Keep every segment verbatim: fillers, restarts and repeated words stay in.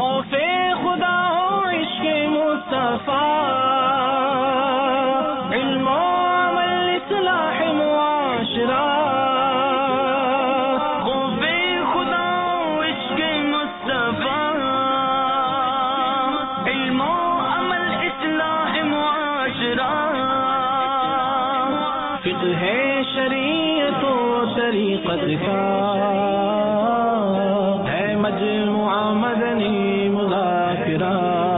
خوف خدا ہو عشق مصطفیٰ، علم و عمل اصلاح معاشرہ، خوف خدا ہو عشق مصطفیٰ، علم و عمل اصلاح معاشرہ، فقہ شریعت و طریقت کا ہے مجموعہ مدنی مذاکرہ،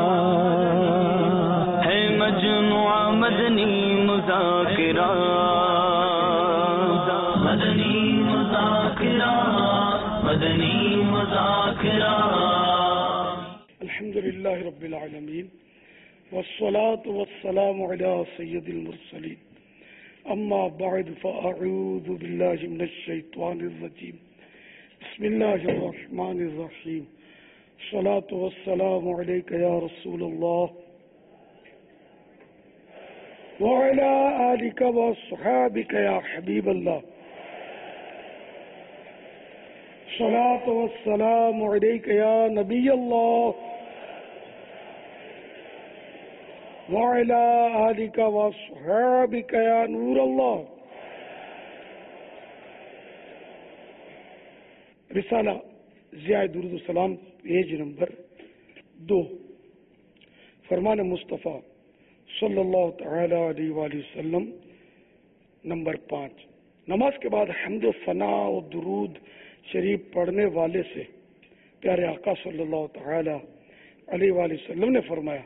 ہے مجموعہ مدنی مذاکرہ، مدنی مذاکرہ، مدنی مذاکرہ۔ الحمدللہ رب العالمین والصلاة والسلام علی سید المرسلین، اما بعد فاعوذ باللہ من الشیطان الرجیم، بسم اللہ الرحمن الرحیم، الصلاة والسلام علیک یا رسول اللہ وعلی آلک واصحابک یا حبیب اللہ، الصلاة والسلام علیک یا نبی اللہ وعلی آلک واصحابک یا نور اللہ۔ رسالہ ضیاء درود السلام پیج نمبر دو، فرمان مصطفیٰ صلی اللہ تعالی علیہ وآلہ وسلم نمبر پانچ۔ نماز کے بعد حمد و ثنا و درود شریف پڑھنے والے سے پیارے آقا صلی اللہ تعالی علیہ وآلہ وسلم نے فرمایا،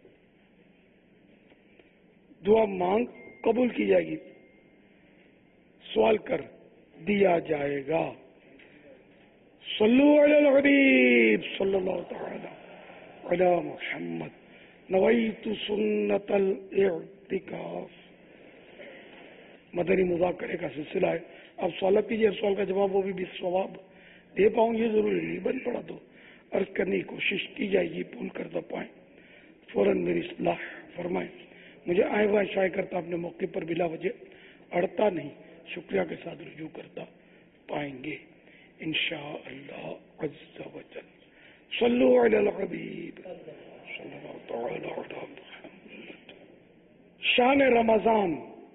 دعا مانگ قبول کی جائے گی، سوال کر دیا جائے گا۔ صلو علی الحبیب صلی اللہ تعالی علی محمد، نویت سنت الاعتکاف۔ مدنی مذاکرے کا سلسلہ ہے، آپ سوالات کیجیے، سوال کا جواب وہ بھی بھی ثواب دے پاؤں یہ ضروری نہیں، بن پڑا تو عرض کرنے کی کوشش کی جائے گی، پول کر دو پائیں، فوراً میری اصلاح فرمائیں۔ مجھے آئے ہوا شائع کرتا اپنے موقع پر بلا وجہ اڑتا نہیں، شکریہ کے ساتھ رجوع کرتا پائیں گے انشاءاللہ عز و جل۔ صلو علی الحبیب صلی اللہ تعالی علی محمد۔ شان رمضان،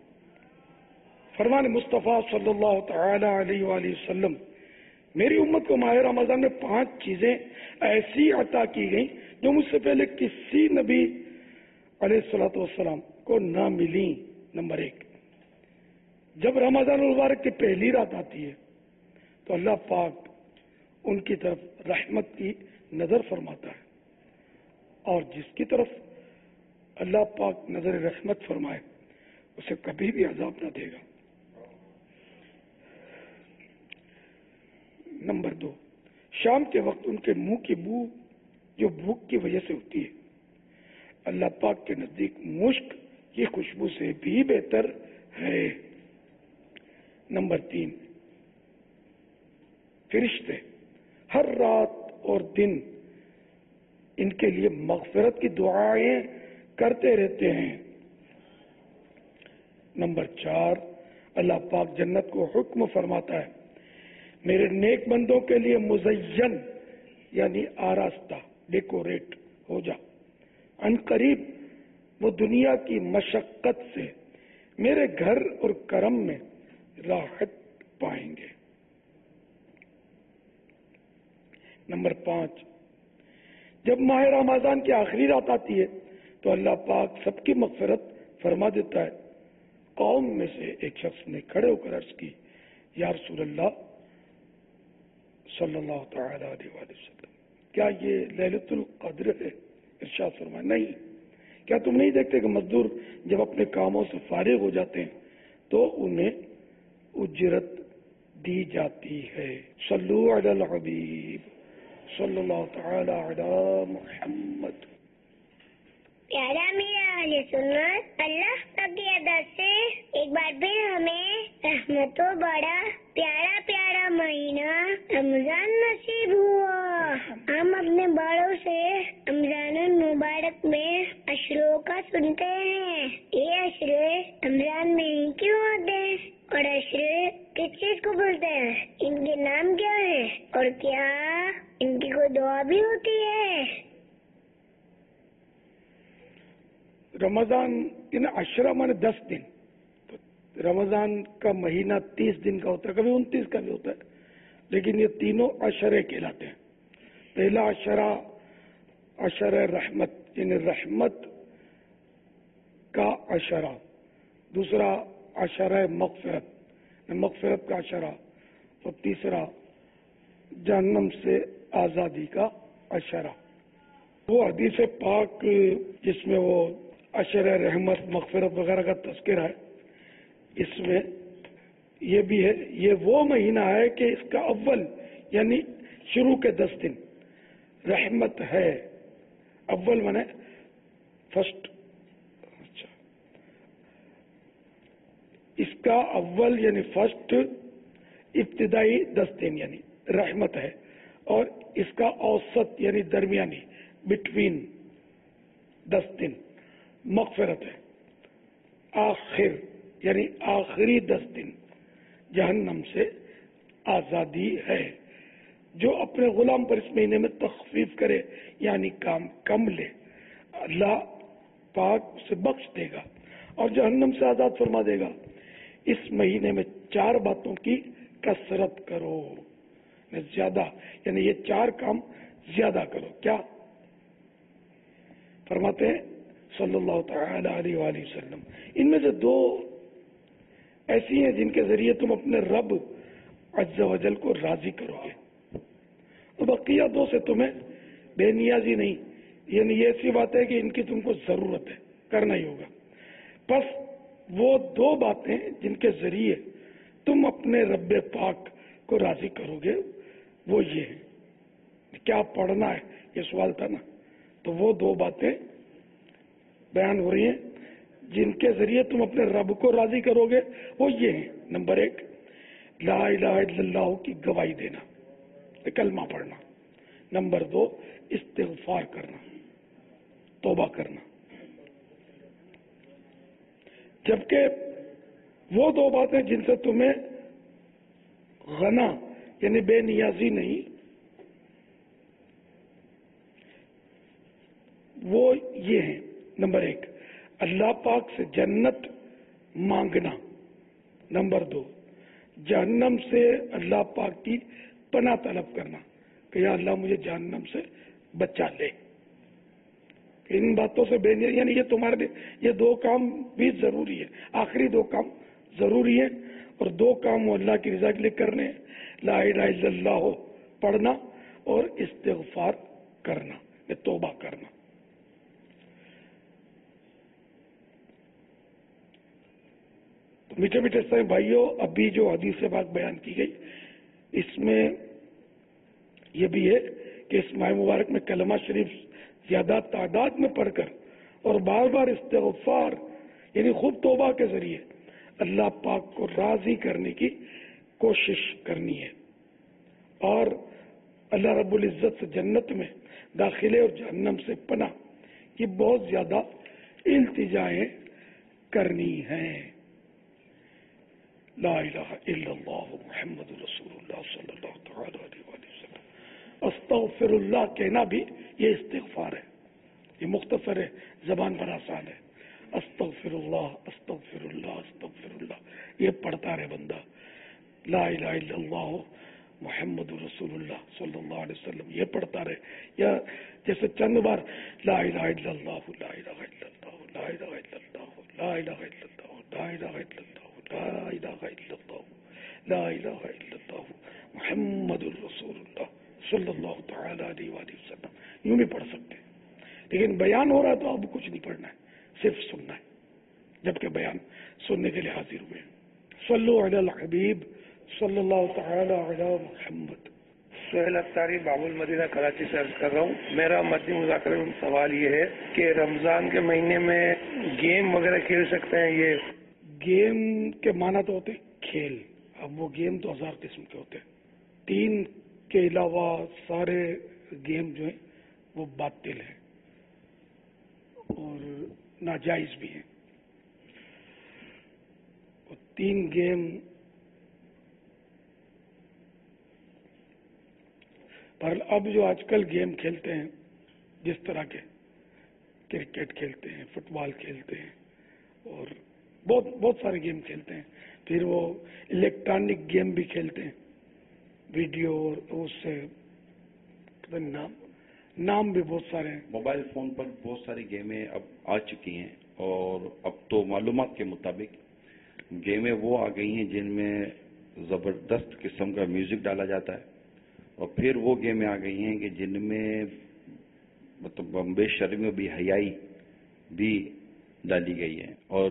فرمان مصطفیٰ صلی اللہ تعالی علیہ وآلہ وسلم، میری امت کو ماہ رمضان میں پانچ چیزیں ایسی عطا کی گئیں جو مجھ سے پہلے کسی نبی علیہ الصلوۃ والسلام کو نہ ملی۔ نمبر ایک، جب رمضان المبارک کی پہلی رات آتی ہے تو اللہ پاک ان کی طرف رحمت کی نظر فرماتا ہے، اور جس کی طرف اللہ پاک نظر رحمت فرمائے اسے کبھی بھی عذاب نہ دے گا۔ نمبر دو، شام کے وقت ان کے منہ کی بو جو بھوک کی وجہ سے ہوتی ہے، اللہ پاک کے نزدیک مشک کی خوشبو سے بھی بہتر ہے۔ نمبر تین، فرشتے ہر رات اور دن ان کے لیے مغفرت کی دعائیں کرتے رہتے ہیں۔ نمبر چار، اللہ پاک جنت کو حکم فرماتا ہے، میرے نیک بندوں کے لیے مزین یعنی آراستہ، ڈیکوریٹ ہو جا، ان قریب وہ دنیا کی مشقت سے میرے گھر اور کرم میں راحت پائیں گے۔ نمبر پانچ، جب ماہ رمضان کی آخری رات آتی ہے تو اللہ پاک سب کی مغفرت فرما دیتا ہے۔ قوم میں سے ایک شخص نے کھڑے ہو کر عرض کی، یا رسول اللہ صلی اللہ تعالی علیہ وسلم، کیا یہ لیلۃ القدر ہے؟ ارشاد فرمایا، نہیں، کیا تم نہیں دیکھتے کہ مزدور جب اپنے کاموں سے فارغ ہو جاتے ہیں تو انہیں اجرت دی جاتی ہے۔ صلو علی الحبیب صلی اللہ تعالی علی محمد۔ پیارا میرا اہل سنت، اللہ پاک کی ادا سے ایک بار پھر ہمیں رحمتوں بڑا پیارا پیارا مہینہ رمضان نصیب ہوا۔ ہم اپنے بڑوں سے رمضان المبارک میں عشروں کا سنتے ہیں، یہ عشرے رمضان میں ہی کیوں ہوتے ہیں اور عشر کس چیز کو بولتے ہیں؟ ان کے نام کیا ہے اور کیا ان کی کوئی دعا بھی ہوتی ہے؟ رمضان یعنی عشرہ مانے دس دن. تو رمضان کا مہینہ تیس دن کا ہوتا ہے, کبھی انتیس کا بھی ہوتا ہے, لیکن یہ تینوں عشرے کہلاتے ہیں. پہلا عشرہ عشرہ رحمت یعنی رحمت کا عشرہ, دوسرا عشرہ مغفرت مغفرت کا عشرہ, اور تیسرا جہنم سے آزادی کا عشرہ. وہ حدیث پاک جس میں وہ عشرہ رحمت مغفرت وغیرہ کا تذکرہ ہے, اس میں یہ بھی ہے یہ وہ مہینہ ہے کہ اس کا اول یعنی شروع کے دس دن رحمت ہے. اول مانے فرسٹ. اچھا, اس کا اول یعنی فرسٹ ابتدائی دس دن یعنی رحمت ہے, اور اس کا اوسط یعنی درمیانی بٹوین دس دن مغفرت ہے. آخر یعنی آخری دس دن جہنم سے آزادی ہے. جو اپنے غلام پر اس مہینے میں تخفیف کرے یعنی کام کم لے, اللہ پاک اسے بخش دے گا اور جہنم سے آزاد فرما دے گا. اس مہینے میں چار باتوں کی کثرت کرو, زیادہ یعنی یہ چار کام زیادہ کرو. کیا فرماتے ہیں صلی اللہ تعالی علیہ وآلہ وسلم؟ ان میں سے دو ایسی ہیں جن کے ذریعے تم اپنے رب عز و جل کو راضی کرو گے, اور بقیہ دو سے تمہیں بے نیازی نہیں, یعنی یہ ایسی بات ہے کہ ان کی تم کو ضرورت ہے, کرنا ہی ہوگا. بس وہ دو باتیں جن کے ذریعے تم اپنے رب پاک کو راضی کرو گے وہ یہ ہیں. کیا پڑھنا ہے یہ سوال تھا نا, تو وہ دو باتیں بیان ہو رہی ہیں جن کے ذریعے تم اپنے رب کو راضی کرو گے. وہ یہ ہیں, نمبر ایک لا الہ الا اللہ کی گواہی دینا, کلمہ پڑھنا. نمبر دو استغفار کرنا, توبہ کرنا. جبکہ وہ دو باتیں جن سے تمہیں غنا یعنی بے نیازی نہیں, وہ یہ ہیں. نمبر ایک اللہ پاک سے جنت مانگنا. نمبر دو جہنم سے اللہ پاک کی پناہ طلب کرنا کہ یا اللہ مجھے جہنم سے بچا لے. ان باتوں سے بے نیازی یعنی یہ تمہارے لیے یہ دو کام بھی ضروری ہے, آخری دو کام ضروری ہیں, اور دو کام وہ اللہ کی رضا کے لیے کرنے ہیں. لا الہ الا اللہ پڑھنا اور استغفار کرنا, یہ توبہ کرنا. تو میٹھے میٹھے سے بھائیوں, ابھی جو حدیث پاک بیان کی گئی اس میں یہ بھی ہے کہ اس ماہ مبارک میں کلمہ شریف زیادہ تعداد میں پڑھ کر اور بار بار استغفار یعنی خود توبہ کے ذریعے اللہ پاک کو راضی کرنے کی کوشش کرنی ہے, اور اللہ رب العزت سے جنت میں داخلے اور جہنم سے پناہ یہ بہت زیادہ التجائیں کرنی ہیں. لا الہ الا اللہ محمد رسول اللہ صلی اللہ تعالی علیہ وآلہ وسلم. استغفر اللہ کہنا بھی یہ استغفار ہے, یہ مختصر ہے, زبان پر آسان ہے. استغفر اللہ استغفر اللہ استغفر اللہ, یہ پڑھتا رہے بندہ. لا الہ الا اللہ محمد رسول اللہ صلی اللہ علیہ وسلم یہ پڑھتا رہے, یا جیسے چند بار لا الہ الا اللہ لا الہ الا اللہ لا الہ الا اللہ لا الہ الا اللہ لا الہ الا اللہ لا الہ الا اللہ لا الہ الا اللہ محمد رسول اللہ صلی اللہ تعالی علیہ وآلہ وسلم یوں بھی پڑھ سکتے ہیں. لیکن بیان ہو رہا ہے تو اب کچھ نہیں پڑھنا ہے, صرف سننا ہے, جبکہ بیان سننے کے لیے حاضر ہوئے ہیں. صلو علی الحبیب صلی اللہ تعالی علی محمد. سہیل اختاری باب المدینہ کراچی سے عرض کر رہا ہوں. میرا مدنی مذاکرے میں سوال یہ ہے کہ رمضان کے مہینے میں گیم وغیرہ کھیل سکتے ہیں؟ یہ گیم کے معنی تو ہوتے کھیل, اب وہ گیم تو ہزار قسم کے ہوتے ہیں. تین کے علاوہ سارے گیم جو ہیں وہ باطل ہیں اور ناجائز بھی ہیں. تین گیم پر اب جو آج کل گیم کھیلتے ہیں جس طرح کے کرکٹ کھیلتے ہیں، فٹ بال کھیلتے ہیں اور بہت بہت سارے گیم کھیلتے ہیں، پھر وہ الیکٹرانک گیم بھی کھیلتے ہیں، ویڈیو اور اس سے نام نام بھی بہت سارے ہیں۔ موبائل فون پر بہت ساری گیمیں اب آ چکی ہیں اور اب تو معلومات کے مطابق گیمیں وہ آ گئی ہیں جن میں زبردست قسم کا میوزک ڈالا جاتا ہے، اور پھر وہ گیمیں آ گئی ہیں کہ جن میں مطلب بے شرمی و بے حیائی بھی ڈالی گئی ہے، اور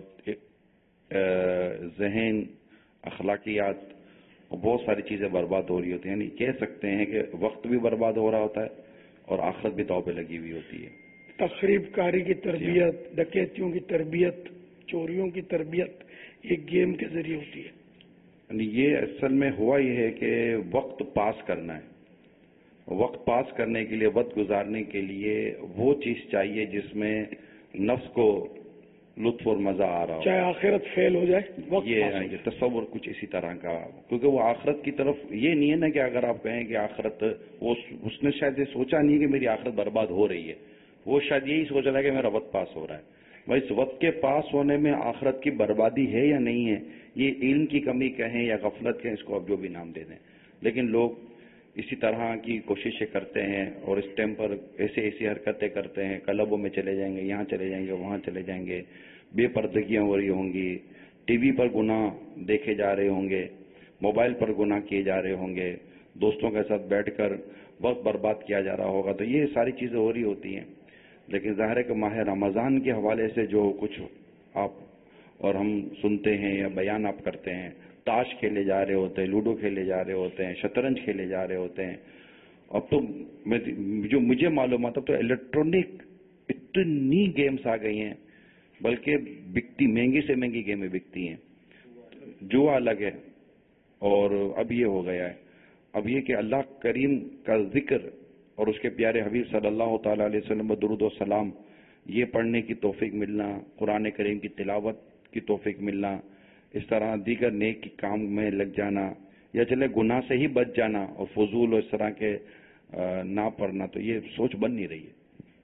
ذہن، اخلاقیات اور بہت ساری چیزیں برباد ہو رہی ہوتی ہیں۔ یعنی کہہ سکتے ہیں کہ وقت بھی برباد ہو رہا ہوتا ہے اور آخرت بھی داؤ پہ لگی ہوئی ہوتی ہے۔ تخریب کاری کی تربیت، ڈکیتیوں کی تربیت، چوریوں کی تربیت یہ گیم کے ذریعے ہوتی ہے۔ یعنی یہ اصل میں ہوا یہ ہے کہ وقت پاس کرنا ہے، وقت پاس کرنے کے لیے، وقت گزارنے کے لیے وہ چیز چاہیے جس میں نفس کو لطف اور مزہ آ رہا ہو، چاہے آخرت فیل ہو جائے، وقت یہ پاس ہو یہ جائے۔ تصور کچھ اسی طرح کا، کیونکہ وہ آخرت کی طرف یہ نہیں ہے نا کہ اگر آپ کہیں کہ آخرت، وہ اس نے شاید یہ سوچا نہیں کہ میری آخرت برباد ہو رہی ہے، وہ شاید یہی سوچ رہا ہے کہ میرا وقت پاس ہو رہا ہے۔ بھائی اس وقت کے پاس ہونے میں آخرت کی بربادی ہے یا نہیں ہے، یہ علم کی کمی کہیں یا غفلت کہیں، اس کو آپ جو بھی نام دے دیں، لیکن لوگ اسی طرح کی کوششیں کرتے ہیں اور اس ٹائم پر ایسے ایسی حرکتیں کرتے ہیں، کلبوں میں چلے جائیں گے، یہاں چلے جائیں گے، وہاں چلے جائیں گے، بے پردگیاں ہو رہی ہوں گی، ٹی وی پر گناہ دیکھے جا رہے ہوں گے، موبائل پر گناہ کیے جا رہے ہوں گے، دوستوں کے ساتھ بیٹھ کر وقت برباد کیا جا رہا ہوگا، تو یہ ساری چیزیں ہو رہی ہوتی ہیں۔ لیکن ظاہر ہے کہ ماہ رمضان کے حوالے سے جو کچھ آپ اور ہم سنتے ہیں یا بیان آپ کرتے ہیں، تاش کھیلے جا رہے ہوتے ہیں، لوڈو کھیلے جا رہے ہوتے ہیں، شطرنج کھیلے جا رہے ہوتے ہیں، اب تو جو مجھے معلومات اب تو الیکٹرانک اتنی گیمز آ گئی ہیں، بلکہ بکتی مہنگی سے مہنگی گیمیں بکتی ہیں، جوا الگ ہے، اور اب یہ ہو گیا ہے، اب یہ کہ اللہ کریم کا ذکر اور اس کے پیارے حبیب صلی اللہ تعالی علیہ وسلم پر درود و سلام یہ پڑھنے کی توفیق ملنا، قرآن کریم کی تلاوت کی توفیق ملنا، اس طرح دیگر نیک کی کام میں لگ جانا، یا چلے گناہ سے ہی بچ جانا اور فضول اور اس طرح کے نہ پڑھنا، تو یہ سوچ بن نہیں رہی ہے۔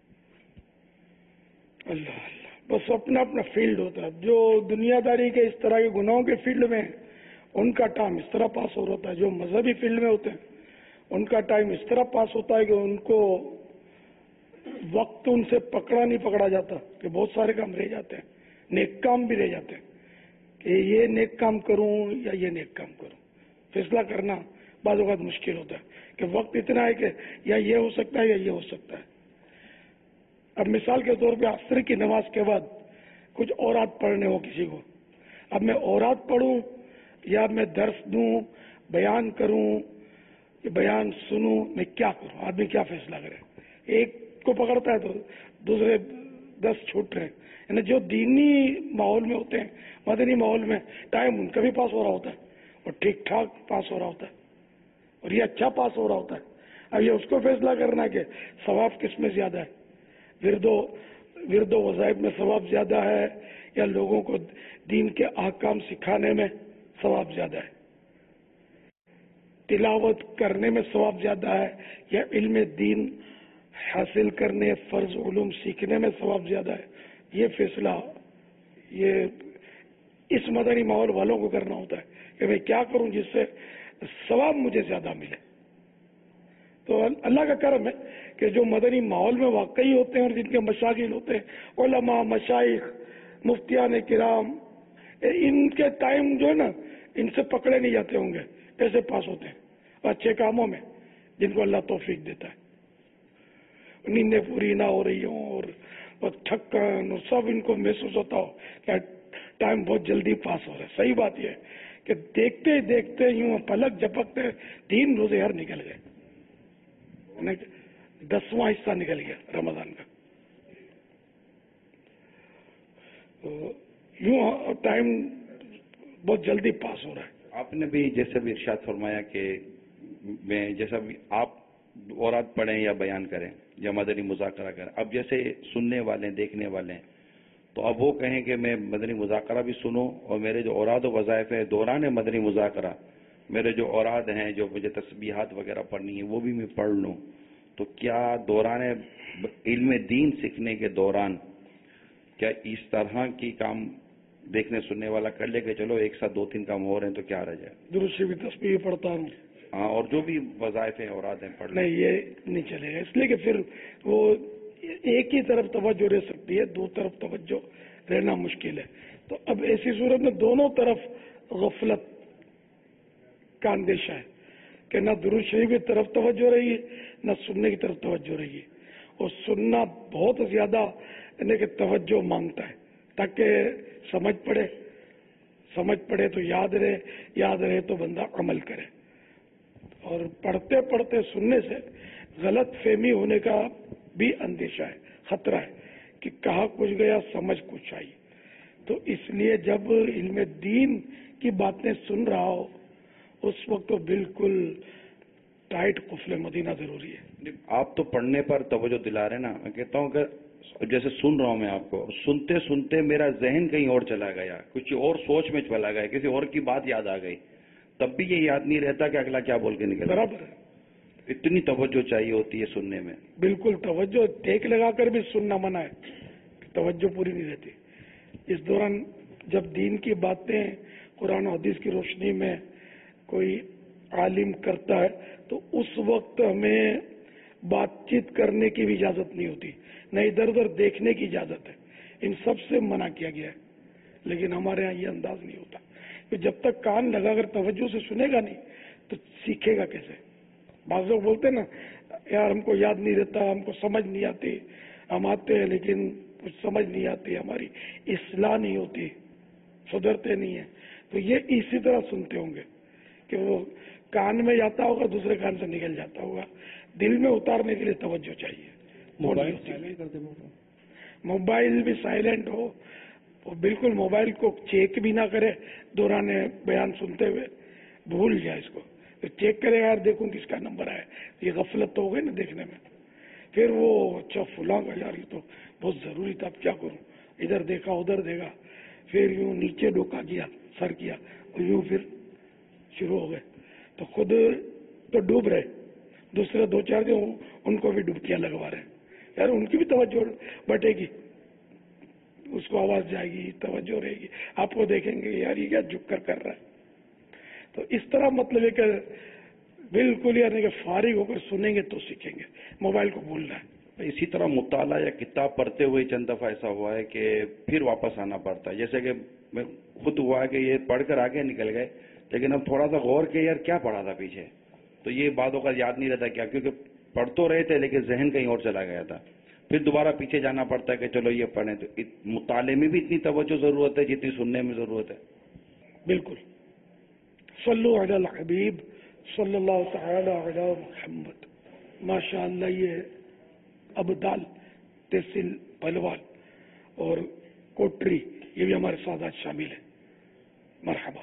اللہ اللہ، بس اپنا اپنا فیلڈ ہوتا ہے، جو دنیا داری کے اس طرح کے گناہوں کے فیلڈ میں ان کا ٹائم اس طرح پاس ہو رہا ہے، جو مذہبی فیلڈ میں ہوتے ہیں ان کا ٹائم اس طرح پاس ہوتا ہے کہ ان کو وقت ان سے پکڑا نہیں پکڑا جاتا، کہ بہت سارے کام رہ جاتے ہیں، نیک کام بھی رہ جاتے ہیں کہ یہ نیک کام کروں یا یہ نیک کام کروں، فیصلہ کرنا بعض اوقات مشکل ہوتا ہے کہ وقت اتنا ہے کہ یا یہ ہو سکتا ہے یا یہ ہو سکتا ہے۔ اب مثال کے طور پہ عصر کی نماز کے بعد کچھ اورات پڑھنے ہو کسی کو، اب میں اورات پڑھوں یا میں درس دوں، بیان کروں، بیان سنوں، میں کیا کروں؟ آدمی کیا فیصلہ کرے؟ ایک کو پکڑتا ہے تو دوسرے دس چھوٹ رہے ہیں۔ یعنی جو دینی ماحول میں ہوتے ہیں، مدنی ماحول میں، ٹائم ان کا بھی پاس ہو رہا ہوتا ہے اور ٹھیک ٹھاک پاس ہو رہا ہوتا ہے اور یہ اچھا پاس ہو رہا ہوتا ہے۔ اب یہ اس کو فیصلہ کرنا ہے کہ ثواب کس میں زیادہ ہے، ورد و ورد و وظائف میں ثواب زیادہ ہے یا لوگوں کو دین کے احکام سکھانے میں ثواب زیادہ ہے، تلاوت کرنے میں ثواب زیادہ ہے یا علم دین حاصل کرنے، فرض علوم سیکھنے میں ثواب زیادہ ہے، یہ فیصلہ یہ اس مدنی ماحول والوں کو کرنا ہوتا ہے کہ میں کیا کروں جس سے ثواب مجھے زیادہ ملے۔ تو اللہ کا کرم ہے کہ جو مدنی ماحول میں واقعی ہوتے ہیں اور جن کے مشاغل ہوتے ہیں، علماء، مشائخ، مفتیان کرام، ان کے ٹائم جو ہے نا ان سے پکڑے نہیں جاتے ہوں گے، ایسے پاس ہوتے ہیں اچھے کاموں میں جن کو اللہ توفیق دیتا ہے، نیندیں پوری نہ ہو رہی ہوں اور تھکن اور سب ان کو محسوس ہوتا ہو کہ ٹائم بہت جلدی پاس ہو رہا ہے۔ صحیح بات یہ ہے کہ دیکھتے ہی دیکھتے یوں پلک جھپکتے تین روزے ہر نکل گئے، دسواں حصہ نکل گیا رمضان کا، یوں ٹائم بہت جلدی پاس ہو رہا ہے۔ آپ نے بھی جیسے بھی ارشاد فرمایا کہ میں جیسا بھی آپ اورات پڑھیں یا بیان کریں یا مدنی مذاکرہ کریں، اب جیسے سننے والے دیکھنے والے ہیں تو اب وہ کہیں کہ میں مدنی مذاکرہ بھی سنوں اور میرے جو اوراد و وظائف ہیں دوران مدنی مذاکرہ میرے جو اوراد ہیں جو مجھے تسبیحات وغیرہ پڑھنی ہیں وہ بھی میں پڑھ لوں، تو کیا دوران علم دین سیکھنے کے دوران کیا اس طرح کی کام دیکھنے سننے والا کر لے کہ چلو ایک ساتھ دو تین کام ہو رہے ہیں تو کیا رہ جائے؟ درست سے بھی تسبیح پڑھتا ہوں، ہاں، اور جو بھی وظائف ہیں اوراد ہیں پڑھ لیں۔ نہیں، یہ نہیں چلے گا، اس لیے کہ پھر وہ ایک ہی طرف توجہ رہ سکتی ہے، دو طرف توجہ رہنا مشکل ہے۔ تو اب ایسی صورت میں دونوں طرف غفلت کا اندیشہ ہے کہ نہ درود شریف کی طرف توجہ رہی ہے نہ سننے کی طرف توجہ رہی ہے، اور سننا بہت زیادہ یعنی کہ توجہ مانگتا ہے تاکہ سمجھ پڑے، سمجھ پڑے تو یاد رہے، یاد رہے تو بندہ عمل کرے، اور پڑھتے پڑھتے سننے سے غلط فہمی ہونے کا بھی اندیشہ ہے، خطرہ ہے کہ کہا کچھ گیا سمجھ کچھ آئی۔ تو اس لیے جب علم دین کی باتیں سن رہا ہو اس وقت تو بالکل ٹائٹ قفل مدینہ ضروری ہے۔ آپ تو پڑھنے پر توجہ دلا رہے نا، میں کہتا ہوں کہ جیسے سن رہا ہوں میں آپ کو، سنتے سنتے میرا ذہن کہیں اور چلا گیا، کچھ اور سوچ میں چلا گیا، کسی اور کی بات یاد آ گئی، تب بھی یہ یاد نہیں رہتا کہ اگلا کیا بول کے نکل۔ برابر ہے، اتنی توجہ چاہیے ہوتی ہے سننے میں۔ بالکل توجہ ٹیک لگا کر بھی سننا منع ہے، توجہ پوری نہیں رہتی۔ اس دوران جب دین کی باتیں قرآن و حدیث کی روشنی میں کوئی عالم کرتا ہے تو اس وقت ہمیں بات چیت کرنے کی بھی اجازت نہیں ہوتی، نہ ادھر ادھر دیکھنے کی اجازت ہے، ان سب سے منع کیا گیا ہے۔ لیکن ہمارے ہاں یہ انداز نہیں ہوتا کہ جب تک کان لگا کر توجہ سے سنے گا نہیں تو سیکھے گا کیسے؟ بعض لوگ بولتے ہیں نا یار ہم کو یاد نہیں رہتا، ہم کو سمجھ نہیں آتی، ہم آتے ہیں لیکن کچھ سمجھ نہیں آتی، ہماری اصلاح نہیں ہوتی، سدھرتے نہیں ہیں۔ تو یہ اسی طرح سنتے ہوں گے کہ وہ کان میں جاتا ہوگا دوسرے کان سے نکل جاتا ہوگا، دل میں اتارنے کے لیے توجہ چاہیے۔ موبائل بھی سائلنٹ ہو، اور بالکل موبائل کو چیک بھی نہ کرے دوران بیان سنتے ہوئے، بھول جائے اس کو، تو چیک کرے یار دیکھوں کس کا نمبر ہے، یہ غفلت تو ہو گئی نا دیکھنے میں۔ پھر وہ اچھا فلاں کا یار یہ تو بہت ضروری تھا، اب کیا کروں، ادھر دیکھا ادھر دیکھا، پھر یوں نیچے ڈوکا کیا، سر کیا، اور یوں پھر شروع ہو گئے، تو خود تو ڈوب رہے، دوسرے دو چار جو ان کو بھی ڈبکیاں لگوا رہے ہیں، یار ان کی بھی توجہ بٹے گی، اس کو آواز جائے گی، توجہ رہے گی، آپ کو دیکھیں گے یار یہ کیا جھک کر کر رہا ہے۔ تو اس طرح مطلب ہے کہ بالکل یعنی کہ فارغ ہو کر سنیں گے تو سیکھیں گے، موبائل کو بھولنا ہے۔ اسی طرح مطالعہ یا کتاب پڑھتے ہوئے چند دفعہ ایسا ہوا ہے کہ پھر واپس آنا پڑتا ہے، جیسے کہ میں خود ہوا ہے کہ یہ پڑھ کر آگے نکل گئے لیکن اب تھوڑا سا غور کہ یار کیا پڑھا تھا پیچھے، تو یہ باتوں کا یاد نہیں رہتا کیا، کیونکہ پڑھ تو رہے تھے لیکن ذہن کہیں اور چلا گیا تھا، پھر دوبارہ پیچھے جانا پڑتا ہے کہ چلو یہ پڑھیں۔ تو مطالعے میں بھی اتنی توجہ ضرورت ہے جتنی سننے میں ضرورت ہے۔ بالکل، صلو علی الحبیب صلی اللہ تعالی علی محمد۔ ماشاء اللہ یہ ابدال، تحصیل پہلوان اور کوٹری یہ بھی ہمارے ساتھ آج شامل ہیں، مرحبا۔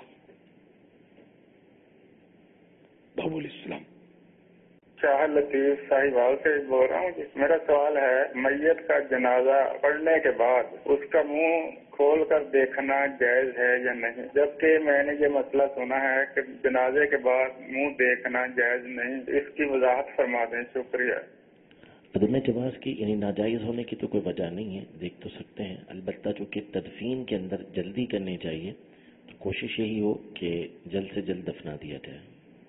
بابو الاسلام شاہ لطیف صاحبال سے بول رہا ہوں۔ میرا سوال ہے، میت کا جنازہ پڑھنے کے بعد اس کا منہ کھول کر دیکھنا جائز ہے یا نہیں؟ جبکہ میں نے یہ مسئلہ سنا ہے کہ جنازے کے بعد منہ دیکھنا جائز نہیں، اس کی وضاحت فرما دیں، شکریہ۔ عدم جواز کی یعنی ناجائز ہونے کی تو کوئی وجہ نہیں ہے، دیکھ تو سکتے ہیں، البتہ چونکہ تدفین کے اندر جلدی کرنی چاہیے تو کوشش یہی ہو کہ جلد سے جلد دفنا دیا جائے۔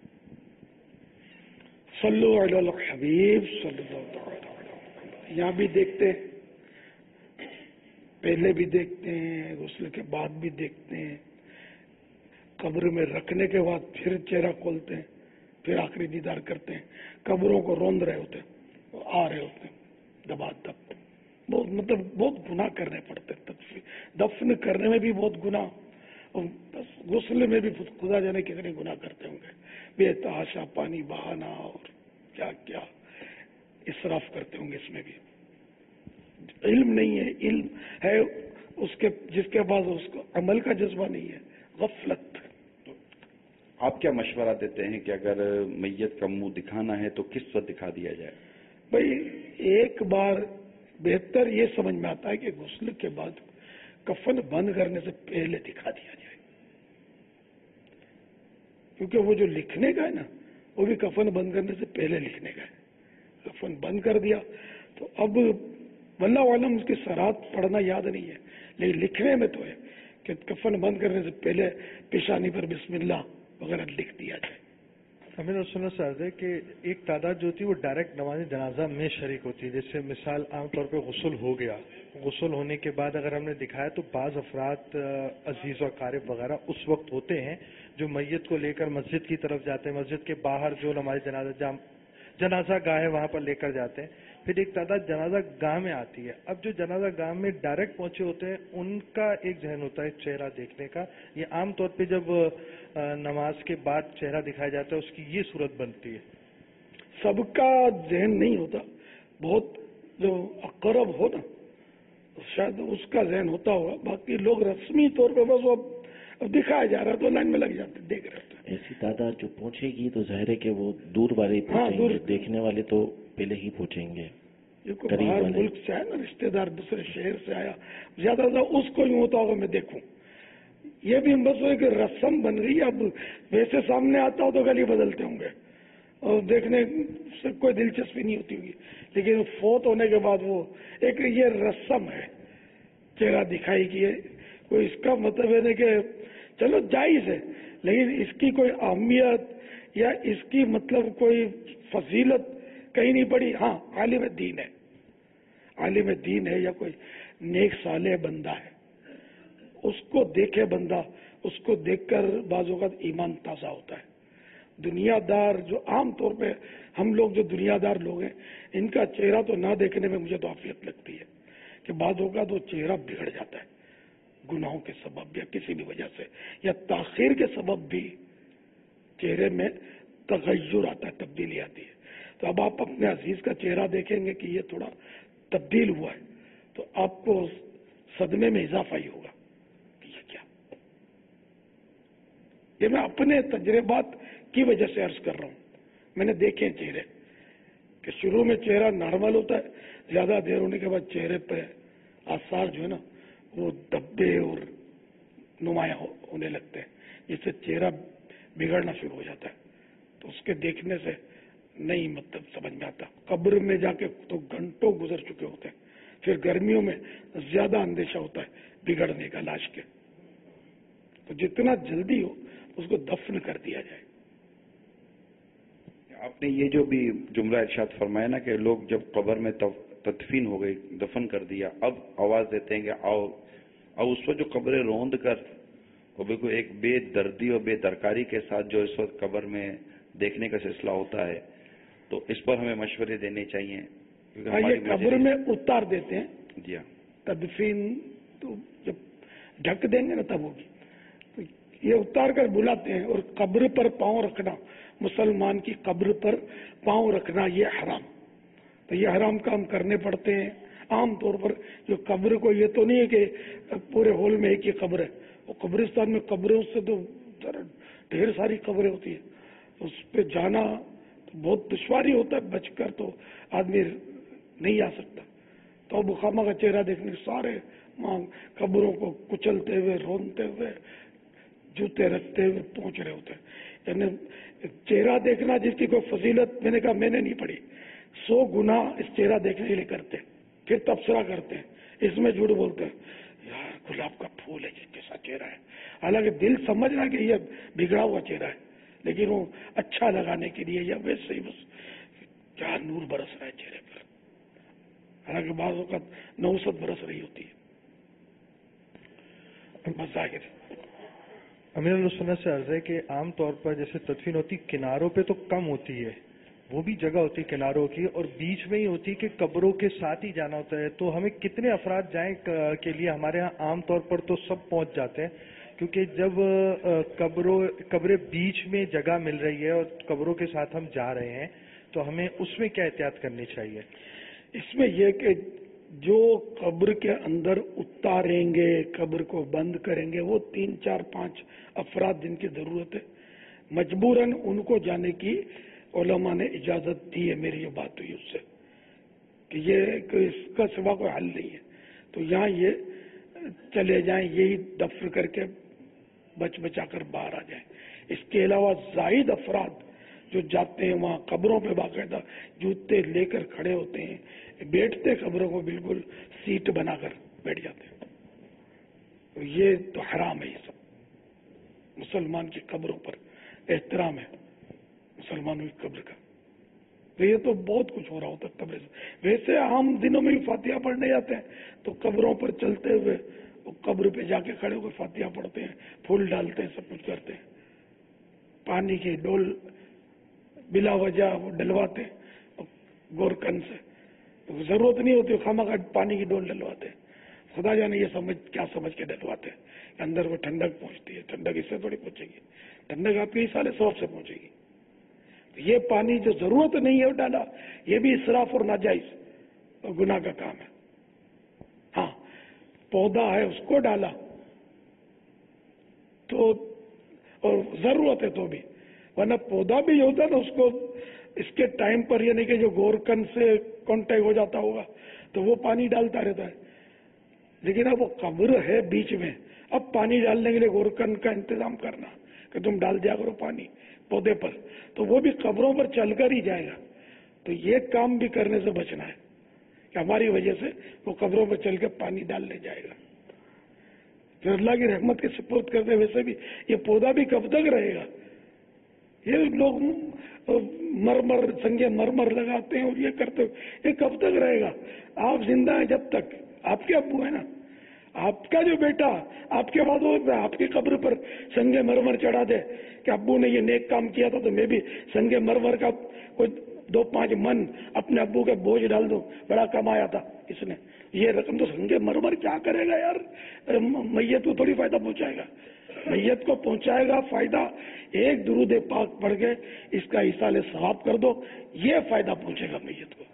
صلو علی الحبیب صلی اللہ علیہ وسلم۔ یہاں بھی دیکھتے ہیں، پہلے بھی دیکھتے ہیں، غسل کے بعد بھی دیکھتے ہیں، قبر میں رکھنے کے بعد پھر چہرہ کھولتے ہیں، پھر آخری دیدار کرتے ہیں، قبروں کو روند رہے ہوتے ہیں، آ رہے ہوتے ہیں دبا دب، بہت مطلب بہت گناہ کرنے پڑتے ہیں، دفن کرنے میں بھی بہت گناہ، اور بس غسل میں بھی خدا جانے کتنے گناہ کرتے ہوں گے، بے تحاشا پانی بہانا اور کیا کیا اسراف کرتے ہوں گے، اس میں بھی علم نہیں ہے، علم ہے اس کے جس کے بعد اس کو عمل کا جذبہ نہیں ہے، غفلت۔ آپ کیا مشورہ دیتے ہیں کہ اگر میت کا منہ دکھانا ہے تو کس وقت دکھا دیا جائے؟ بھائی ایک بار بہتر یہ سمجھ میں آتا ہے کہ غسل کے بعد کفن بند کرنے سے پہلے دکھا دیا جائے، کیونکہ وہ جو لکھنے کا ہے نا وہ بھی کفن بند کرنے سے پہلے لکھنے کا ہے. کفن بند کر دیا تو اب واللہ عالم اس کی سرات پڑھنا یاد نہیں ہے، لیکن لکھنے میں تو ہے کہ کفن بند کرنے سے پہلے پیشانی پر بسم اللہ وغیرہ لکھ دیا جائے. امیر اور سنت صاحب ہے کہ ایک تعداد جو ہوتی ہے وہ ڈائریکٹ نماز جنازہ میں شریک ہوتی ہے. جیسے مثال عام طور پہ غسل ہو گیا، غسل ہونے کے بعد اگر ہم نے دکھایا تو بعض افراد عزیز و اقارب وغیرہ اس وقت ہوتے ہیں جو میت کو لے کر مسجد کی طرف جاتے ہیں، مسجد کے باہر جو ہمارے جنازہ جنازہ گاہ ہے وہاں پر لے کر جاتے ہیں. پھر ایک تعداد جنازہ گاہ میں آتی ہے. اب جو جنازہ گاہ میں ڈائریکٹ پہنچے ہوتے ہیں ان کا ایک ذہن ہوتا ہے چہرہ دیکھنے کا. یہ عام طور پہ جب نماز کے بعد چہرہ دکھایا جاتا ہے اس کی یہ صورت بنتی ہے. سب کا ذہن نہیں ہوتا، بہت جو اقرب ہو نا شاید اس کا ذہن ہوتا ہوگا، باقی لوگ رسمی طور پہ بس وہ اب دکھایا جا رہا ہے تو لائن میں لگ جاتے دیکھ رہے ہیں. ایسی تعداد جو پہنچے گی تو ظاہر ہے کہ وہ دور والے پہنچیں گے، دیکھنے والے تو پہلے ہی پہنچیں گے. باہر ملک سے آیا نا رشتے دار دوسرے شہر سے آیا، زیادہ زیادہ اس کو یوں ہوتا ہوگا میں دیکھوں. یہ بھی بس ایک رسم بن گئی. اب ویسے سامنے آتا ہو تو گلی بدلتے ہوں گے اور دیکھنے سے کوئی دلچسپی نہیں ہوتی ہوگی، لیکن فوت ہونے کے بعد وہ ایک یہ رسم ہے چہرہ دکھائی کی ہے. کوئی اس کا مطلب ہے کہ چلو جائز ہے، لیکن اس کی کوئی اہمیت یا اس کی مطلب کوئی فضیلت کہیں نہیں پڑی. ہاں عالم دین ہے، عالم دین ہے یا کوئی نیک صالح بندہ ہے، اس کو دیکھے بندہ، اس کو دیکھ کر بعض اوقات ایمان تازہ ہوتا ہے. دنیا دار جو عام طور پہ ہم لوگ جو دنیا دار لوگ ہیں ان کا چہرہ تو نہ دیکھنے میں مجھے تو عافیت لگتی ہے کہ بعض اوقات وہ چہرہ بگڑ جاتا ہے گناہوں کے سبب یا کسی بھی وجہ سے یا تاخیر کے سبب بھی چہرے میں تغیر آتا ہے، تبدیلی آتی ہے. تو اب آپ اپنے عزیز کا چہرہ دیکھیں گے کہ یہ تھوڑا تبدیل ہوا ہے تو آپ کو صدمے میں اضافہ ہی ہوگا کہ یہ کیا. یہ میں اپنے تجربات کی وجہ سے عرض کر رہا ہوں. میں نے دیکھے چہرے کہ شروع میں چہرہ نارمل ہوتا ہے، زیادہ دیر ہونے کے بعد چہرے پہ آثار جو ہے نا وہ دبے اور نمایاں ہونے لگتے ہیں، جس سے چہرہ بگڑنا شروع ہو جاتا ہے. تو اس کے دیکھنے سے نہیں مطلب سمجھ میں آتا. قبر میں جا کے تو گھنٹوں گزر چکے ہوتے ہیں، پھر گرمیوں میں زیادہ اندیشہ ہوتا ہے بگڑنے کا لاش کے. تو جتنا جلدی ہو اس کو دفن کر دیا جائے. آپ نے یہ جو بھی جملہ ارشاد فرمایا نا کہ لوگ جب قبر میں تدفین ہو گئی، دفن کر دیا، اب آواز دیتے ہیں کہ آؤ. اب اس وقت جو قبریں روند کر وہ بالکل ایک بے دردی اور بے درکاری کے ساتھ جو اس وقت قبر میں دیکھنے کا سلسلہ ہوتا ہے تو اس پر ہمیں مشورے دینے چاہیے. ہاں یہ قبر میں اتار دیتے ہیں. جی ہاں، تدفین تو جب ڈھک دیں گے نا تب ہوگی. تو یہ اتار کر بلاتے ہیں اور قبر پر پاؤں رکھنا، مسلمان کی قبر پر پاؤں رکھنا یہ حرام. تو یہ حرام کام کرنے پڑتے ہیں عام طور پر. جو قبر کو یہ تو نہیں ہے کہ پورے ہول میں ایک ہی قبر ہے، وہ قبرستان میں قبروں سے تو ڈھیر ساری قبریں ہوتی ہیں، اس پہ جانا تو بہت دشواری ہوتا ہے، بچ کر تو آدمی نہیں آ سکتا. تو بخامہ کا چہرہ دیکھنے سارے ماں قبروں کو کچلتے ہوئے رونتے ہوئے جوتے رکھتے ہوئے پہنچ رہے ہوتے ہیں. یعنی چہرہ دیکھنا جس کی کوئی فضیلت میں نے کہا میں نے نہیں پڑھی، سو گنا اس چہرہ دیکھنے کے لیے کرتے ہیں، پھر تبصرہ کرتے ہیں، اس میں جھوٹ بولتے ہیں یار گلاب کا پھول ہے جس جیسا چہرہ ہے. حالانکہ دل سمجھ رہا کہ یہ بگڑا ہوا چہرہ ہے، لیکن وہ اچھا لگانے کے لیے یا ویسے ہی بس کیا نور برس رہا ہے چہرے پر، حالانکہ بعض اوقات نوسط برس رہی ہوتی ہے. مظاہر امیر السنت سے عرض ہے کہ عام طور پر جیسے تدفین ہوتی کناروں پہ تو کم ہوتی ہے، وہ بھی جگہ ہوتی کناروں کی، اور بیچ میں ہی ہوتی کہ قبروں کے ساتھ ہی جانا ہوتا ہے. تو ہمیں کتنے افراد جائیں کے لیے؟ ہمارے ہاں عام طور پر تو سب پہنچ جاتے ہیں، کیونکہ جب قبروں قبریں بیچ میں جگہ مل رہی ہے اور قبروں کے ساتھ ہم جا رہے ہیں تو ہمیں اس میں کیا احتیاط کرنی چاہیے؟ اس میں یہ کہ جو قبر کے اندر اتاریں گے، قبر کو بند کریں گے، وہ تین چار پانچ افراد جن کی ضرورت ہے مجبوراً ان کو جانے کی علماء نے اجازت دی ہے. میری یہ بات ہوئی اس سے کہ یہ کہ اس کا سوا کوئی حل نہیں ہے. تو یہاں یہ चले जाएं, यही दफन करके बच बचा कर बाहर आ जाएं। इसके अलावा जाहिद अफराद जो जाते हैं वहाँ कब्रों पे बाकायदा जूते लेकर खड़े होते हैं, बैठते कब्रों को बिल्कुल सीट बनाकर बैठ जाते हैं। तो ये तो हराम है। ये सब मुसलमान की कब्रों पर एहतराम है, मुसलमानों की कब्र का। तो ये तो बहुत कुछ हो रहा होता है कब्र से। वैसे आम दिनों में भी फातिहा पढ़ने जाते हैं तो कब्रों पर चलते हुए कब्र पे जाके खड़े होकर फातिहा पढ़ते हैं, फूल डालते हैं, सब कुछ करते हैं। पानी की डोल बिला वजह वो डलवाते हैं गोरकन से, तो जरूरत नहीं होती, खामखा पानी की डोल डलवाते हैं। खुदा जाने ये समझ क्या समझ के डलवाते हैं कि अंदर वो ठंडक पहुंचती है। ठंडक इससे थोड़ी पहुंचेगी, ठंडक आपके इसाले सौफ से पहुंचेगी। तो ये पानी जो जरूरत नहीं है डाला, ये भी इसराफ और नाजायज और गुनाह का काम है। हाँ, पौधा है उसको डाला तो, और जरूरत है तो भी, वरना पौधा भी होता तो उसको इसके टाइम पर, यानी कि जो गोरकन से कांटेक्ट हो जाता होगा तो वो पानी डालता रहता है। लेकिन अब वो कब्र है बीच में, अब पानी डालने के लिए गोरकन का इंतजाम करना कि तुम डाल दिया करो पानी पौधे पर, तो वो भी कब्रों पर चलकर ही जाएगा। तो ये काम भी करने से बचना है कि हमारी वजह से वो कब्रों पर चल के पानी डालने जाएगा। फिर अल्लाह की रहमत के सुपुर्द करते, वैसे भी ये पौधा भी कब तक रहेगा? ये लोग मरमर संगे मरमर लगाते हैं और ये करते, ये कब तक रहेगा? आप जिंदा हैं जब तक, आपके अब्बू है ना, आपका जो बेटा आपके बाद हो, आपकी कब्र पर संगे मरमर चढ़ा दे कि अब्बू ने ये नेक काम किया था तो मैं भी संगे मरमर का कोई दो पांच मन अपने अब्बू के बोझ डाल दूं, बड़ा कमाया था इसने, ये रकम तो संगे मरमर क्या करेगा यार? मैयत को थोड़ी फायदा पहुंचाएगा, मैयत को पहुंचाएगा फायदा एक दुरूद पाक पढ़ के इसका इसाले सवाब कर दो, ये फायदा पहुंचेगा मैयत को।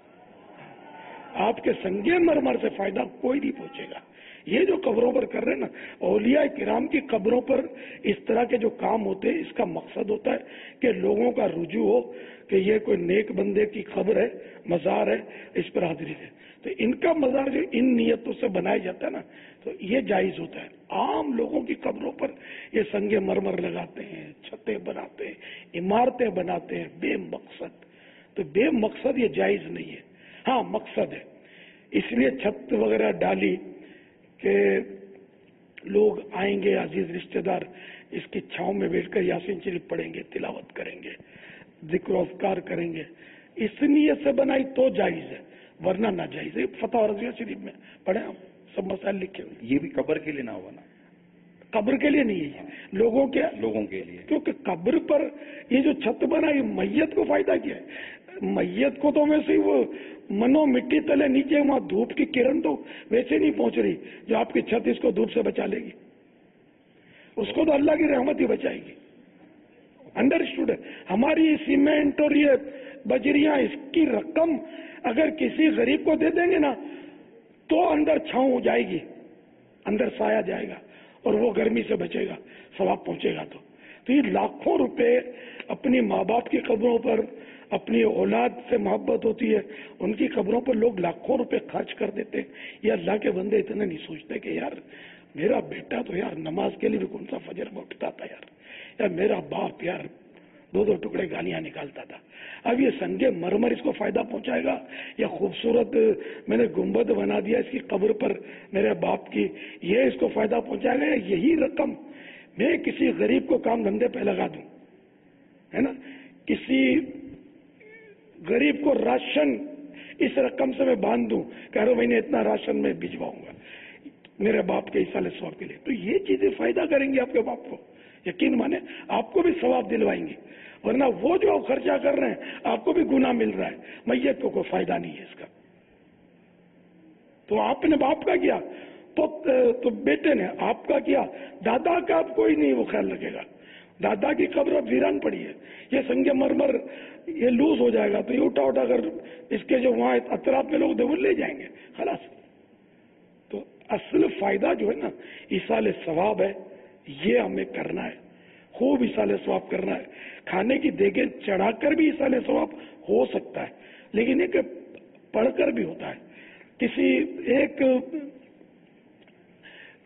आपके संगे मरमर से फायदा कोई नहीं पहुंचेगा। ये जो कब्रों पर कर रहे हैं ना, औलिया किराम की कब्रों पर इस तरह के जो काम होते हैं, इसका मकसद होता है कि लोगों का रुजू हो कि ये कोई नेक बंदे की कब्र है, मजार है, इस पर हाजिरी है। तो इनका मजार जो इन नियतों से बनाया जाता है ना, तो ये जायज होता है। आम लोगों की कब्रों पर ये संगे मरमर लगाते हैं, छतें बनाते हैं, इमारतें बनाते हैं बेमकसद, तो बेमकसद ये जायज नहीं है। हाँ, मकसद है, इसलिए छत वगैरह डाली कि लोग आएंगे, अजीज रिश्तेदार इसकी छांव में बैठकर यासीन शरीफ पढ़ेंगे, तिलावत करेंगे, जिक्र अज़कार करेंगे, इस नियत से बनाई तो जायज है, वरना ना जायज है। फतवा रज़िया शरीफ में पढ़े हम, सब मसाइल लिखे हुए। ये भी कब्र के लिए ना होगा ना, कब्र के लिए नहीं है, लोगों के लोगों के लिए, क्योंकि कब्र पर ये जो छत बनाई मैयत को फायदा क्या है? मैयत को तो वैसे ही वो मनो मिट्टी तले नीचे, वहां धूप की किरण तो वैसे नहीं पहुंच रही जो आपकी छत इसको धूप से बचा लेगी, उसको तो अल्लाह की रहमत ही बचाएगी। अंडरस्टूड है? हमारी सीमेंट और ये बजरियां, इसकी रकम अगर किसी गरीब को दे देंगे ना तो अंदर छांव हो जाएगी, अंदर साया जाएगा और वो गर्मी से बचेगा, सवाब पहुंचेगा। तो तो ये लाखों रुपए अपनी माँ बाप की कब्रों पर, अपनी औलाद से मोहब्बत होती है, उनकी कब्रों पर लोग लाखों रुपए खर्च कर देते हैं। ये अल्लाह के बंदे इतना नहीं सोचते कि यार मेरा बेटा तो यार नमाज के लिए भी कौन सा फजर में उठता था यार, यार मेरा बाप यार दो दो टुकड़े गालियां निकालता था। अब ये संगे मरमर इसको फायदा पहुंचाएगा, या खूबसूरत मैंने गुंबद बना दिया इसकी कब्र पर मेरे बाप की, ये इसको फायदा पहुंचाएगा? या यही रकम मैं किसी गरीब को काम धंधे पे लगा दूं, है ना, किसी गरीब को राशन इस रकम से मैं बांध दूं कि हर महीने इतना राशन मैं भिजवाऊंगा मेरे बाप के इसाले सवाब के लिए, तो ये चीजें फायदा करेंगी आपके बाप को, यकीन माने आपको भी सवाब दिलवाएंगे। वरना वो जो आप खर्चा कर रहे हैं आपको भी गुनाह मिल रहा है, मैयत को कोई फायदा नहीं है इसका। तो आपने बाप का किया तो, तो बेटे ने आपका किया, दादा का आप कोई नहीं वो ख्याल रखेगा। दादा की कब्र अब वीरान पड़ी है, ये संगे मरमर ये लूज हो जाएगा तो ये उठा उठा कर इसके जो वहां अतराफ में लोग थे वो ले जाएंगे, खलास। तो असल फायदा जो है ना इसाले सवाब है, ये हमें करना है, खूब इसाले सवाब करना है। खाने की देखें चढ़ाकर भी इसाले सवाब हो सकता है, लेकिन एक पढ़कर भी होता है। किसी एक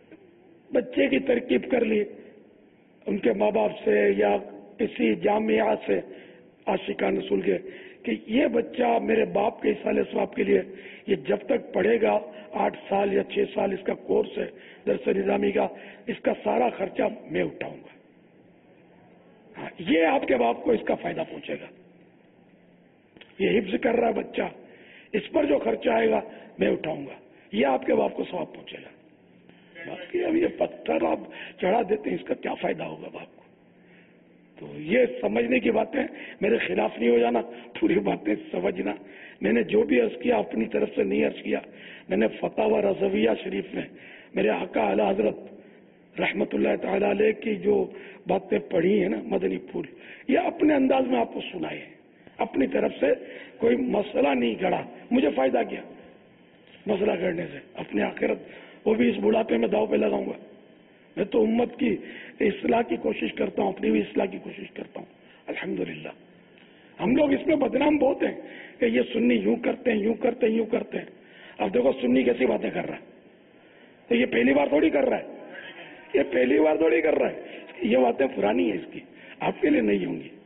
بچے کی ترکیب کر لی ان کے ماں باپ سے یا کسی جامعہ سے عاشقانہ سن کے کہ یہ بچہ میرے باپ کے اصالہ ثواب کے لیے یہ جب تک پڑھے گا آٹھ سال یا چھ سال اس کا کورس ہے درس نظامی کا، اس کا سارا خرچہ میں اٹھاؤں گا. ہاں، یہ آپ کے باپ کو اس کا فائدہ پہنچے گا. یہ حفظ کر رہا ہے بچہ، اس پر جو خرچہ آئے گا میں اٹھاؤں گا، یہ آپ کے باپ کو ثواب پہنچے گا. باقی اب یہ پتھر آپ چڑھا دیتے ہیں، اس کا کیا فائدہ ہوگا باپ کو؟ تو یہ سمجھنے کی باتیں، میرے خلاف نہیں ہو جانا، پوری باتیں سمجھنا. میں نے جو بھی عرض کیا اپنی طرف سے نہیں عرض کیا. میں نے فتاوی رضویہ شریف میں میرے آقا اعلی حضرت رحمت اللہ تعالی علیہ کی جو باتیں پڑھی ہیں نا مدنی پھول، یہ اپنے انداز میں آپ کو سنائے. اپنی طرف سے کوئی مسئلہ نہیں گڑا. مجھے فائدہ کیا مسئلہ گڑنے سے؟ اپنی آخرت وہ بھی اس بڑھاپے میں داؤ پہ لگاؤں گا. میں تو امت کی اصلاح کی کوشش کرتا ہوں، اپنی بھی اصلاح کی کوشش کرتا ہوں. الحمدللہ ہم لوگ اس میں بدنام بہت ہیں کہ یہ سنی یوں کرتے ہیں، یوں کرتے ہیں، یوں کرتے ہیں. اب دیکھو سنی کیسی باتیں کر رہا ہے. تو یہ پہلی بار تھوڑی کر رہا ہے، یہ پہلی بار تھوڑی کر رہا ہے. یہ باتیں پرانی ہیں، اس کی آپ کے لیے نہیں ہوں گی.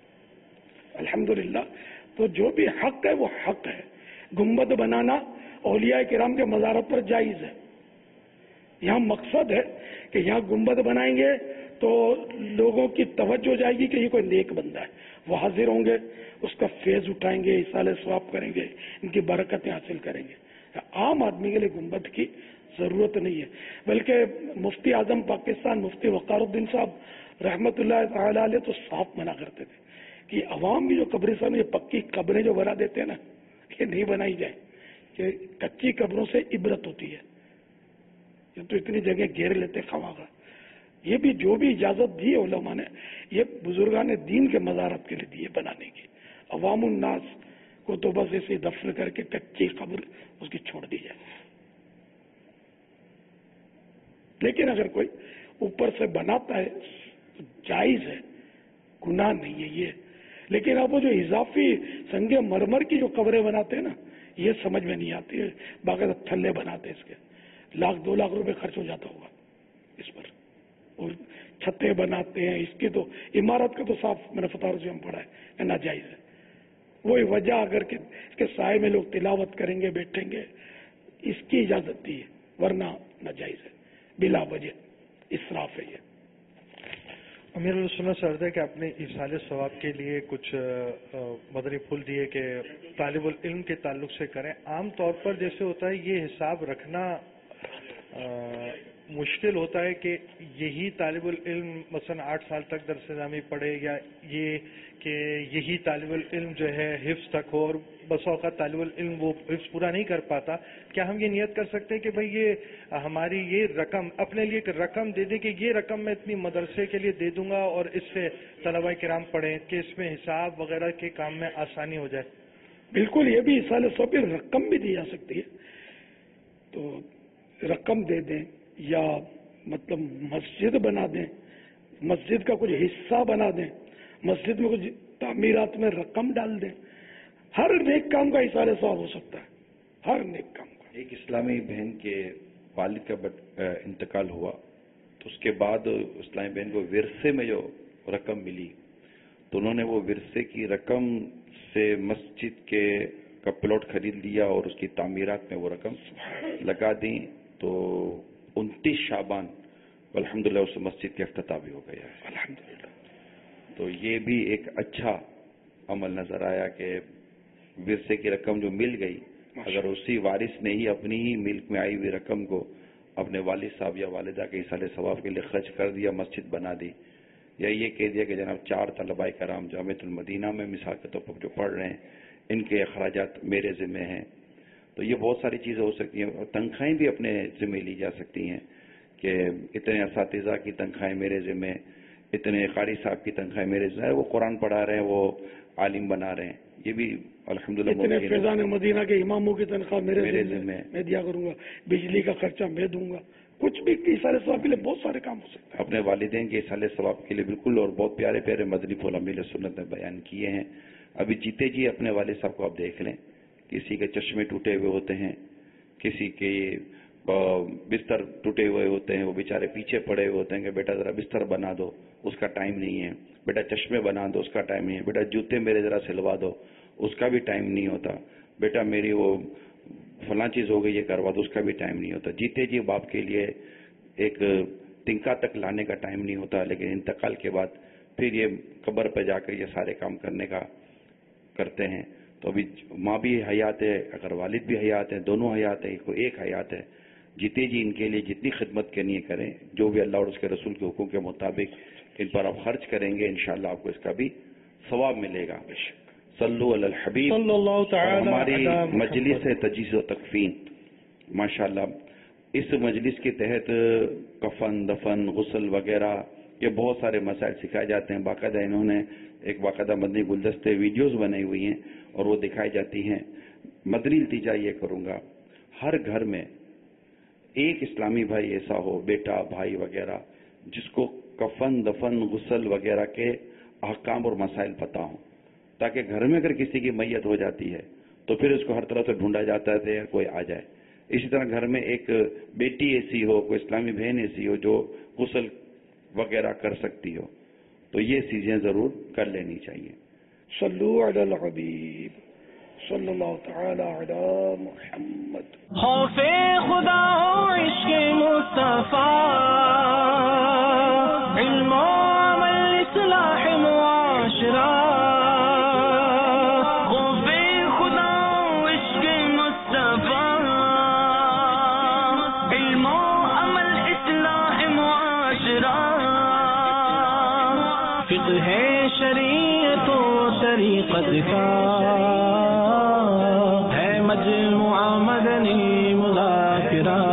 الحمدللہ تو جو بھی حق ہے وہ حق ہے. گنبد بنانا اولیاء کرام کے مزارات پر جائز ہے. یہاں مقصد ہے کہ یہاں گنبد بنائیں گے تو لوگوں کی توجہ جائے گی کہ یہ کوئی نیک بندہ ہے. وہ حاضر ہوں گے، اس کا فیض اٹھائیں گے، اصالہ ثواب کریں گے، ان کی برکتیں حاصل کریں گے. عام آدمی کے لیے گنبد کی ضرورت نہیں ہے. بلکہ مفتی اعظم پاکستان مفتی وقار الدین صاحب رحمت اللہ تعالی علیہ تو صاف منع کرتے تھے کہ عوام بھی جو قبرستان یہ پکی قبریں جو بنا دیتے ہیں نا، یہ نہیں بنائی جائے، کہ کچی قبروں سے عبرت ہوتی ہے. یہ تو اتنی جگہ گھیر لیتے خواہ. یہ بھی جو بھی اجازت دی ہے علماء نے، یہ بزرگان دین کے مزارات کے لیے دی ہے بنانے کی. عوام الناس کو تو بس ایسے دفن کر کے کچی قبر اس کی چھوڑ دی جائے. لیکن اگر کوئی اوپر سے بناتا ہے تو جائز ہے، گناہ نہیں ہے یہ. لیکن اب وہ جو اضافی سنگ مرمر کی جو قبریں بناتے ہیں نا، یہ سمجھ میں نہیں آتی ہے. باقاعدہ تھلے بناتے ہیں، اس کے لاکھ دو لاکھ روپے خرچ ہو جاتا ہوگا اس پر. اور چھتیں بناتے ہیں، اس کی تو عمارت کا تو صاف میں نے فتح سے ہم پڑھا ہے ناجائز ہے. وہی وجہ اگر کہ اس کے سائے میں لوگ تلاوت کریں گے، بیٹھیں گے، اس کی اجازت دی ہے، ورنہ ناجائز ہے، بلا وجہ اسراف ہے. یہ امیر السنت سرد ہے کہ آپ نے ایصال ثواب کے لیے کچھ مدنی پھول دیے کہ طالب العلم کے تعلق سے کریں. عام طور پر جیسے ہوتا ہے یہ حساب رکھنا مشکل ہوتا ہے کہ یہی طالب العلم مثلا آٹھ سال تک درس نظامی پڑھے، یا یہ کہ یہی طالب العلم جو ہے حفظ تک ہو، اور بس اوقات طالب العلم وہ حفظ پورا نہیں کر پاتا. کیا ہم یہ نیت کر سکتے ہیں کہ بھئی یہ ہماری یہ رقم اپنے لیے ایک رقم دے دیں کہ یہ رقم میں اتنی مدرسے کے لیے دے دوں گا اور اس سے طلبہ کرام پڑھیں، کہ اس میں حساب وغیرہ کے کام میں آسانی ہو جائے؟ بالکل، یہ بھی ایصال ثواب کی رقم بھی دی جا سکتی ہے. تو رقم دے دیں یا مطلب مسجد بنا دیں، مسجد کا کچھ حصہ بنا دیں، مسجد میں کچھ تعمیرات میں رقم ڈال دیں. ہر نیک کام کا ایصال ثواب ہو سکتا ہے، ہر نیک کام کا. ایک اسلامی بہن کے والد کا انتقال ہوا تو اس کے بعد اسلامی بہن کو ورثے میں جو رقم ملی تو انہوں نے وہ ورثے کی رقم سے مسجد کے کا پلاٹ خرید لیا اور اس کی تعمیرات میں وہ رقم لگا دی. تو انتیس شعبان الحمدللہ اس مسجد کا افتتاح بھی ہو گیا ہے الحمدللہ. تو یہ بھی ایک اچھا عمل نظر آیا کہ ورثے کی رقم جو مل گئی، اگر اسی وارث نے ہی اپنی ہی ملک میں آئی ہوئی رقم کو اپنے والد صاحب یا والدہ کے ایصال ثواب کے لیے خرچ کر دیا، مسجد بنا دی، یا یہ کہہ دیا کہ جناب چار طلباء کرام جامعۃ المدینہ میں مثال کے طور پر جو پڑھ رہے ہیں ان کے اخراجات میرے ذمہ ہیں، تو یہ بہت ساری چیزیں ہو سکتی ہیں. اور تنخواہیں بھی اپنے ذمہ لی جا سکتی ہیں کہ اتنے اساتذہ کی تنخواہیں میرے ذمہ، اتنے قاری صاحب کی تنخواہیں میرے ذمہ، وہ قرآن پڑھا رہے ہیں، وہ عالم بنا رہے ہیں، یہ بھی الحمدللہ. اتنے فیضان مدینہ کے اماموں کی تنخواہ میرے ذمہ، میں دیا کروں گا، بجلی کا خرچہ میں دوں گا. کچھ بھی ایصال ثواب کے لیے بہت سارے کام ہو سکتے ہیں. اپنے والدین کے ایصال ثواب کے لیے بالکل، اور بہت پیارے پیارے مدنی پھول امیر سنت نے بیان کیے ہیں. ابھی جیتے جی اپنے والد صاحب کو آپ دیکھ لیں، کسی کے چشمے ٹوٹے ہوئے ہوتے ہیں، کسی کے बिस्तर टूटे हुए होते हैं, वो बेचारे पीछे पड़े हुए होते हैं कि बेटा ज़रा बिस्तर बना दो, उसका टाइम नहीं है, बेटा चश्मे बना दो, उसका टाइम नहीं है, बेटा जूते मेरे ज़रा सिलवा दो, उसका भी टाइम नहीं होता, बेटा मेरी वो फलां चीज़ हो गई ये करवा दो, उसका भी टाइम नहीं होता। जीते जी बाप के लिए एक तिनका तक लाने का टाइम नहीं होता, लेकिन इंतकाल के बाद फिर ये कब्र पर जाकर ये सारे काम करने का करते हैं। तो अभी माँ भी हयात है, अगर वालिद भी हयात है, दोनों हयात है, कोई एक हयात है, जीते जी इनके लिए जितनी खिदमत करनी है करें, जो भी अल्लाह और उसके रसूल के हुक्म के मुताबिक इन पर आप खर्च करेंगे, इंशाअल्लाह आपको इसका भी सवाब मिलेगा। सल्लु अलल हबीब। हमारी मजलिस है तजीज़ व तकफीन, माशाअल्लाह इस मजलिस के तहत कफन, दफन, गुस्ल वगैरह ये बहुत सारे मसाइल सिखाए जाते हैं। बाकायदा इन्होंने एक बाकायदा मदनी गुलदस्ते वीडियोस बनाई हुई हैं और वो दिखाई जाती हैं। मदनी नतीजा ये करूँगा, हर घर में एक इस्लामी भाई ऐसा हो, बेटा भाई वगैरह, जिसको कफन, दफन, गुस्ल वगैरह के अहकाम और मसाइल पता हों, ताकि घर में अगर किसी की मैयत हो जाती है तो फिर उसको हर तरह से ढूंढा जाता है, कोई आ जाए। इसी तरह घर में एक बेटी ऐसी हो, कोई इस्लामी बहन ऐसी हो जो गुस्ल वगैरह कर सकती हो, तो ये चीजें जरूर कर लेनी चाहिए। सल्लु अलल हबीब सल्लल्लाहु तआला अला मुहम्मद। खौफे खुदा हो इश्क़ मुस्तफा, इल्म अमल इस्लाह मुआशरा, खौफे खुदा हो इश्क़ मुस्तफा, इल्म अमल इस्लाह मुआशरा, फिक़्ह है शरीयत व तरीक़त का, है मजमुआ मदनी मुज़ाकिरा।